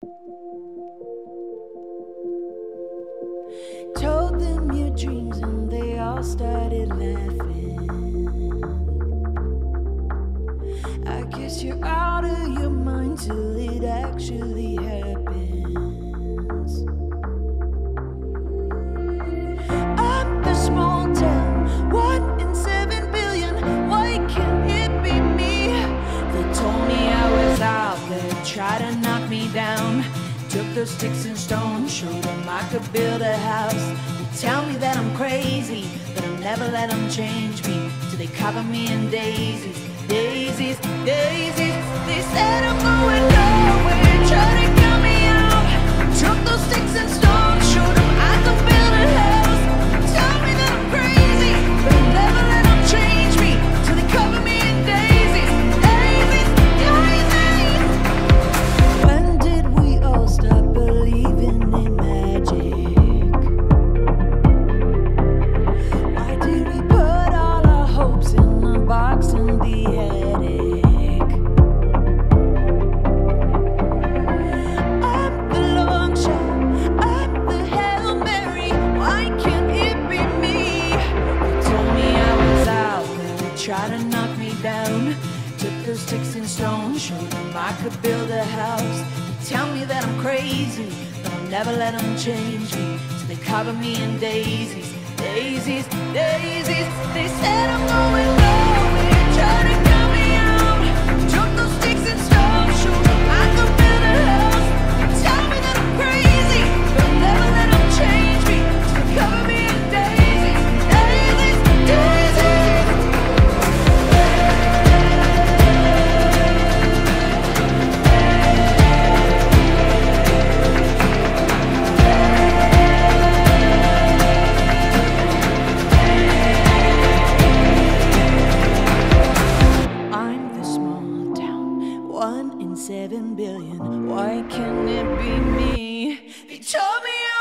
Told them your dreams and they all started laughing. I guess you're out of your mind till it actually happens. I'm the small town, 1 in 7 billion. Why can't it be me? They told me I was out there, tried to knock me down. Took those sticks and stones, showed them I could build a house. They tell me that I'm crazy, but I'll never let them change me. Till they cover me in daisies, daisies, daisies. They said I'm going nowhere, try to cut me out. Took those sticks and stones, showed them I could build a house. They tell me that I'm crazy, but I'll never let them change me. Till they cover me in daisies, daisies, daisies. When did we all stop believing in magic? Why did we put all our hopes in a box and the attic? I'm the long shot, I'm the Hail Mary. Why can't it be me? They told me I was out there, they tried to knock me down. Took those sticks and stones, showed them I could build a house. They tell me that I'm crazy, but I'll never let them change me. So they cover me in daisies, daisies, daisies. They said I'm going nowhere, try to cut me out. Took those sticks and stones, showed them I could build a house. They tell me that I'm crazy, but I'll never let them change me. So they cover me in daisies, daisies, daisies. I'm the small town, 1 in 7 billion. Why can't it be me? They told me